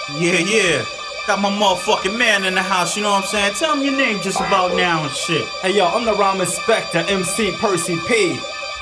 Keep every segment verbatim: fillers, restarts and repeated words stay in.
Yeah, yeah. Got my motherfucking man in the house, you know what I'm saying? Tell him your name just about now and shit. Hey yo, I'm the rhyme inspector, M C Percy P.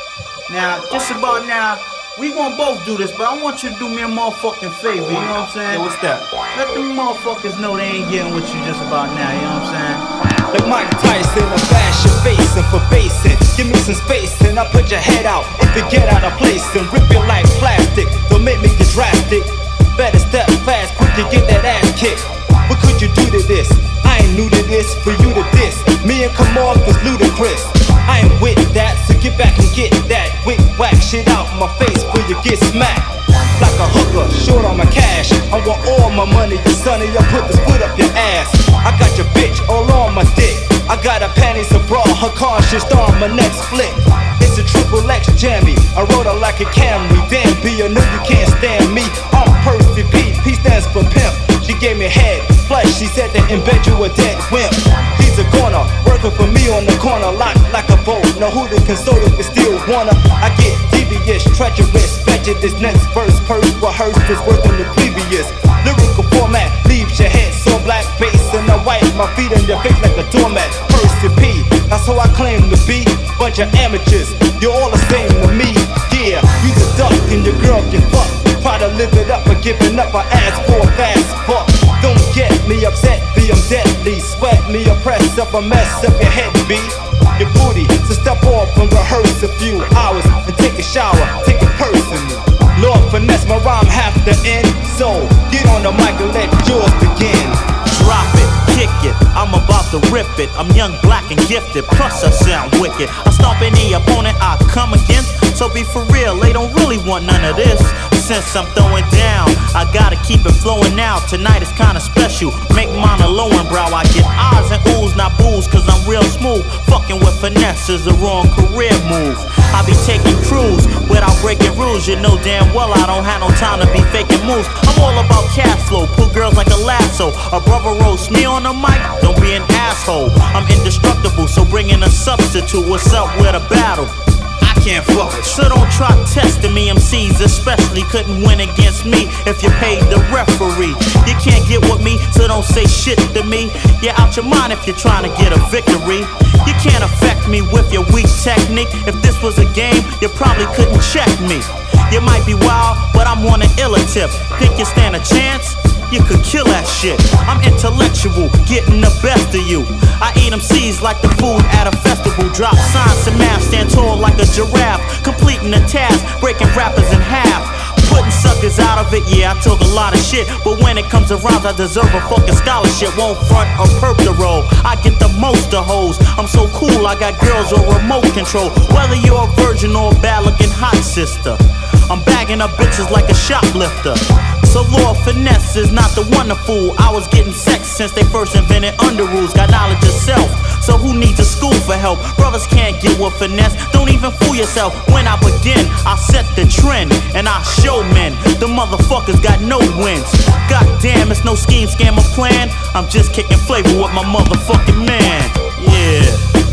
Now, just about now, we gonna both do this, but I want you to do me a motherfucking favor, you know what I'm saying? Yo, what's that? Let them motherfuckers know they ain't getting with you just about now, you know what I'm saying? Like Mike Tyson, I bash your face and for basing. Give me some space and I put your head out. If you get out of place and rip it like plastic, don't make me get drastic. Better step fast, quick to get that ass kicked. What could you do to this? I ain't new to this, for you to diss. Me and come off is ludicrous. I ain't with that, so get back and get that. Wick whack shit out my face before you get smacked. Like a hooker, short on my cash. I want all my money, you sonny, I put this foot up your ass. I got your bitch all on my dick. I got her panties a bra, her conscious on my next flick. It's a triple X jammy, I rode her like a Camry. Damn B, I know you can't stand me. I'm Percy P, P stands for pimp. She gave me head, plus she said that in bed you a dead wimp. He's a goner, working for me on the corner, locked like a boat. Know who to console if you still wanna. I get devious, treacherous, bet you this next verse, purse rehearsed is worse than the previous. Lyrical format leaves your head so black bass and I wipe my feet on your face like a doormat. Percy P, that's how I claim to be. Bunch of amateurs, you're all the same to me. Yeah, you the duck and your girl get fucked. Try to live it up, but giving up, I ask for a fast buck. Don't get me upset, be I'm deadly. Sweat me, oppress up a mess up your head, B. Your booty, so step off and rehearse a few hours and take a shower, take it personal. Lord finesse, my rhyme have to end. So get on the mic and let yours begin. Drop it, kick it, I'm about to rip it. I'm young, black, and gifted, plus I sound wicked. I stomp any opponent I come against. So be for real, they don't really want none of this. Since I'm throwing down, I gotta keep it flowing now. Tonight is kinda special, make mine a low and brow. I get eyes and oohs, not boos, cause I'm real smooth. Fucking with finesse is the wrong career move. I be taking crews without breaking rules. You know damn well I don't have no time to be faking moves. I'm all about cash flow, pull girls like a lasso. A brother roast me on the mic, don't be an asshole. I'm indestructible, so bring in a substitute. What's up with a battle? Can't fuck it. So don't try testing me, M Cs especially couldn't win against me if you paid the referee. You can't get with me, so don't say shit to me. You're out your mind if you're trying to get a victory. You can't affect me with your weak technique. If this was a game, you probably couldn't check me. You might be wild, but I'm on an iller tip. Think you stand a chance? You could kill that shit. I'm intellectual, getting the best of you. I eat M Cs like the food at a festival. Drop signs and math, stand tall like a giraffe. Completing the task, breaking rappers in half. Putting suckers out of it, yeah, I talk a lot of shit. But when it comes to rhymes, I deserve a fucking scholarship. Won't front or perp the role. I get the most of hoes. I'm so cool, I got girls on remote control. Whether you're a virgin or a bad looking hot sister, I'm bagging up bitches like a shoplifter. So Lord Finesse is not the one to fool. I was getting sex since they first invented under rules. Got knowledge of self, so who needs a school for help? Brothers can't get with finesse, don't even fool yourself. When I begin, I set the trend, and I show men the motherfuckers got no wins. God damn, it's no scheme, scam, or plan. I'm just kicking flavor with my motherfucking man. Yeah,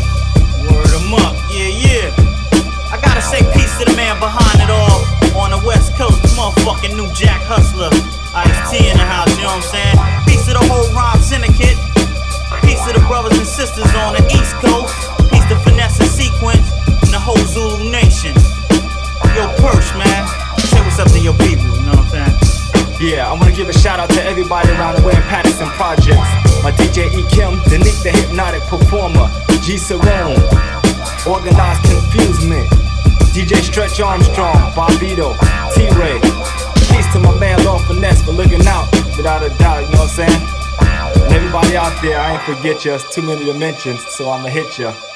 word 'em up, yeah, yeah. I gotta say peace to the man behind it all. On the west coast, the motherfucking new Jack Hustler. Ice-T in the house, you know what I'm saying? Peace to the whole rhyme syndicate. Peace to the brothers and sisters on the east coast. Peace to Finesse and Sequence and the whole Zulu nation. Yo, Perch, man, say what's up to your people, you know what I'm saying? Yeah, I wanna give a shout out to everybody around the way in Patterson Projects. My D J E Kim, Danique the Hypnotic Performer, G Cerrone, Organized Confusement, D J Stretch Armstrong, Bobito, T-Ray. Peace to my man Lord Finesse for looking out, without a doubt, you know what I'm saying? And everybody out there, I ain't forget you, it's too many dimensions, so I'ma hit ya.